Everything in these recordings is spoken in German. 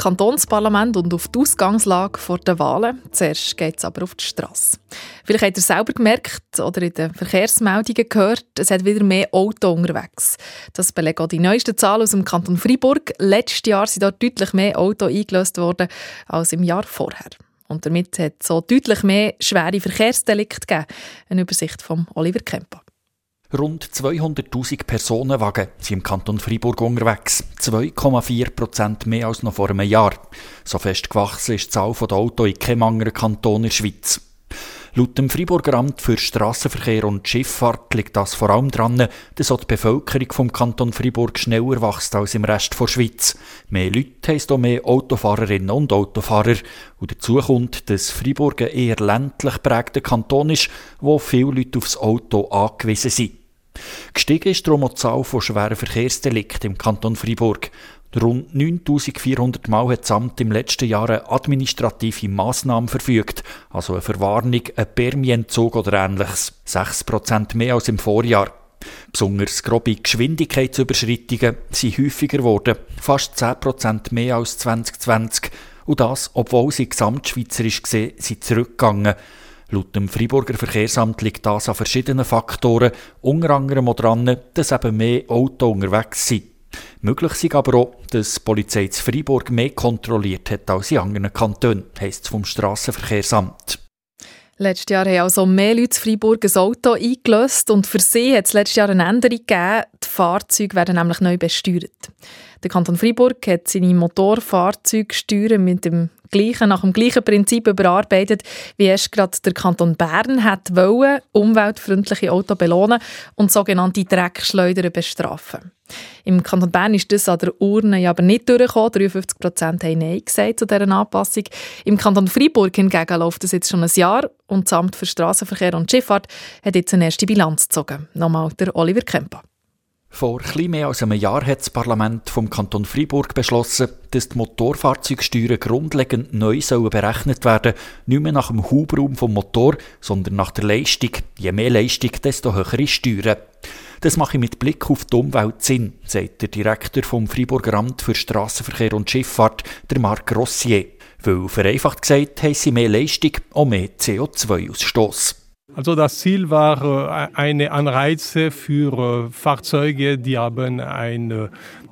Kantonsparlament und auf die Ausgangslage vor den Wahlen. Zuerst geht es aber auf die Strasse. Vielleicht habt ihr selber gemerkt oder in den Verkehrsmeldungen gehört, es hat wieder mehr Autos unterwegs. Das belegen auch die neuesten Zahlen aus dem Kanton Freiburg. Letztes Jahr sind dort deutlich mehr Autos eingelöst worden als im Jahr vorher. Und damit hat es so deutlich mehr schwere Verkehrsdelikte gegeben. Eine Übersicht von Oliver Kempa. Rund 200'000 Personenwagen sind im Kanton Freiburg unterwegs. 2,4% mehr als noch vor einem Jahr. So fest gewachsen ist die Zahl der Autos in keinem anderen Kanton in der Schweiz. Laut dem Freiburger Amt für Strassenverkehr und Schifffahrt liegt das vor allem daran, dass auch die Bevölkerung vom Kanton Freiburg schneller wächst als im Rest der Schweiz. Mehr Leute heisst auch mehr Autofahrerinnen und Autofahrer. Und dazu kommt, dass Freiburg ein eher ländlich geprägter Kanton ist, wo viele Leute aufs Auto angewiesen sind. Gestiegen ist darum auch die Zahl von schweren Verkehrsdelikten im Kanton Freiburg. Rund 9400 Mal hat das Amt im letzten Jahr eine administrative Massnahme verfügt, also eine Verwarnung, ein Permientzug oder Ähnliches. 6% mehr als im Vorjahr. Besonders grobe Geschwindigkeitsüberschreitungen sind häufiger geworden, fast 10% mehr als 2020. Und das, obwohl sie gesamtschweizerisch gesehen sind zurückgegangen. Laut dem Freiburger Verkehrsamt liegt das an verschiedenen Faktoren, unter anderem auch daran, dass eben mehr Autos unterwegs sind. Möglich ist aber auch, dass die Polizei in Freiburg mehr kontrolliert hat als in anderen Kantonen, heisst es vom Strassenverkehrsamt. Letztes Jahr haben also mehr Leute in Freiburg ein Auto eingelöst und für sie hat es letztes Jahr eine Änderung gegeben. Die Fahrzeuge werden nämlich neu besteuert. Der Kanton Freiburg hat seine Motorfahrzeugsteuern nach dem gleichen Prinzip überarbeitet, wie erst gerade der Kanton Bern hat wollen, umweltfreundliche Autos belohnen und sogenannte Dreckschleudern bestrafen. Im Kanton Bern ist das an der Urne aber nicht durchgekommen. 53% haben Nein gesagt zu dieser Anpassung. Im Kanton Freiburg hingegen läuft das jetzt schon ein Jahr und das Amt für Strassenverkehr und Schifffahrt hat jetzt eine erste Bilanz gezogen. Nochmal der Oliver Kempa. Vor etwas mehr als einem Jahr hat das Parlament vom Kanton Freiburg beschlossen, dass die Motorfahrzeugsteuern grundlegend neu berechnet werden sollen, nicht mehr nach dem Hubraum vom Motor, sondern nach der Leistung. Je mehr Leistung, desto höhere Steuern. Das mache ich mit Blick auf die Umwelt Sinn, sagt der Direktor vom Freiburger Amt für Strassenverkehr und Schifffahrt, der Marc Rossier. Weil vereinfacht gesagt, heisst mehr Leistung auch mehr CO2-Ausstoß. Also das Ziel war eine Anreize für Fahrzeuge, die haben ein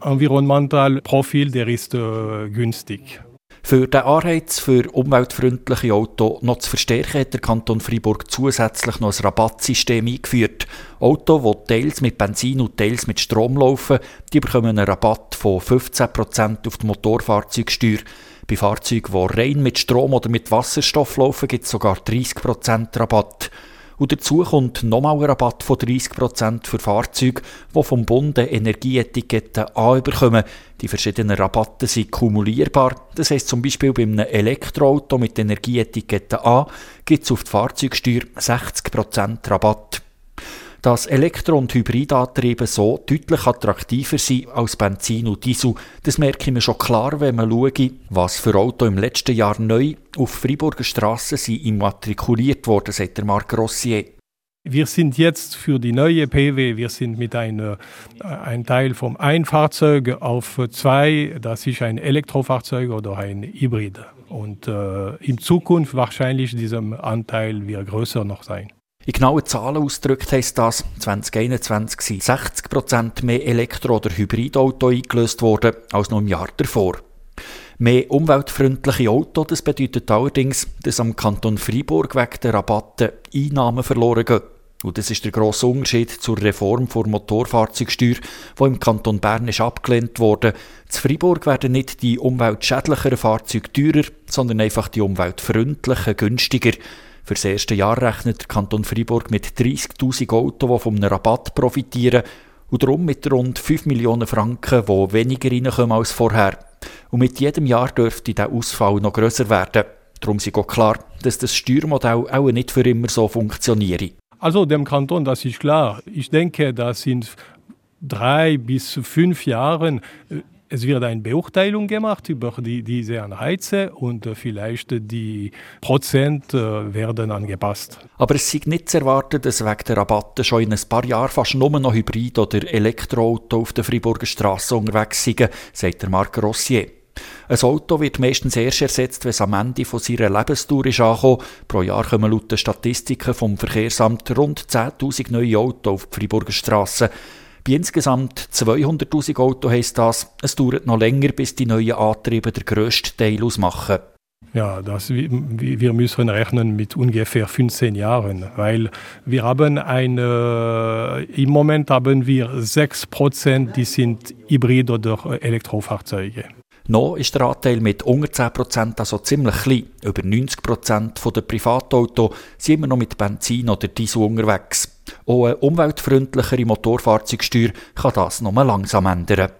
Environmental-Profil, der ist günstig. Für den Anreiz für umweltfreundliche Autos noch zu verstärken, hat der Kanton Freiburg zusätzlich noch ein Rabattsystem eingeführt. Autos, die teils mit Benzin und teils mit Strom laufen, die bekommen einen Rabatt von 15% auf die Motorfahrzeugsteuer. Bei Fahrzeugen, die rein mit Strom oder mit Wasserstoff laufen, gibt es sogar 30% Rabatt. Und dazu kommt nochmal ein Rabatt von 30% für Fahrzeuge, die vom Bund Energieetiketten A bekommen. Die verschiedenen Rabatte sind kumulierbar. Das heisst zum Beispiel bei einem Elektroauto mit Energieetiketten A gibt es auf die Fahrzeugsteuer 60% Rabatt. Dass Elektro- und Hybridantriebe so deutlich attraktiver sind als Benzin und Diesel, das merke ich mir schon klar, wenn man schaue, was für Autos im letzten Jahr neu auf Freiburger Strassen sind immatrikuliert worden, sagt der Marc Rossier. Wir sind jetzt für die neue PW, wir sind mit ein Teil vom ein Fahrzeug auf 2, das ist ein Elektrofahrzeug oder ein Hybrid. Und in Zukunft wahrscheinlich dieser Anteil wird größer noch sein. In genauen Zahlen ausgedrückt heisst das, 2021 sind 60% mehr Elektro- oder Hybridautos eingelöst worden als noch im Jahr davor. Mehr umweltfreundliche Autos, das bedeutet allerdings, dass am Kanton Freiburg wegen der Rabatte Einnahmen verloren gehen. Und das ist der grosse Unterschied zur Reform der Motorfahrzeugsteuer, die im Kanton Bern ist abgelehnt wurde. In Freiburg werden nicht die umweltschädlicheren Fahrzeuge teurer, sondern einfach die umweltfreundlichen günstiger. Für das erste Jahr rechnet der Kanton Freiburg mit 30'000 Autos, die von einem Rabatt profitieren und darum mit rund 5 Millionen Franken, die weniger reinkommen als vorher. Und mit jedem Jahr dürfte der Ausfall noch grösser werden. Darum ist auch klar, dass das Steuermodell auch nicht für immer so funktioniert. Also dem Kanton, das ist klar. Ich denke, dass in 3 bis 5 Jahren es wird eine Beurteilung gemacht über diese Anreize und vielleicht die Prozent werden angepasst. Aber es ist nicht zu erwarten, dass wegen der Rabatte schon in ein paar Jahren fast nur noch Hybrid- oder Elektroautos auf der Freiburger Strasse unterwegs sind, sagt der Marc Rossier. Ein Auto wird meistens erst ersetzt, wenn es am Ende von seiner Lebensdauer ist angekommen. Pro Jahr kommen laut den Statistiken vom Verkehrsamt rund 10'000 neue Autos auf die Freiburger Strassen. Bei insgesamt 200'000 Autos heisst das, es dauert noch länger, bis die neuen Antriebe den grössten Teil ausmachen. Ja, wir müssen rechnen mit ungefähr 15 Jahren, weil wir haben im Moment haben wir 6%, die sind Hybrid- oder Elektrofahrzeuge. Noch ist der Anteil mit unter 10% also ziemlich klein. Über 90% der Privatautos sind immer noch mit Benzin oder Diesel unterwegs. Auch eine umweltfreundlichere Motorfahrzeugsteuer kann das noch langsam ändern.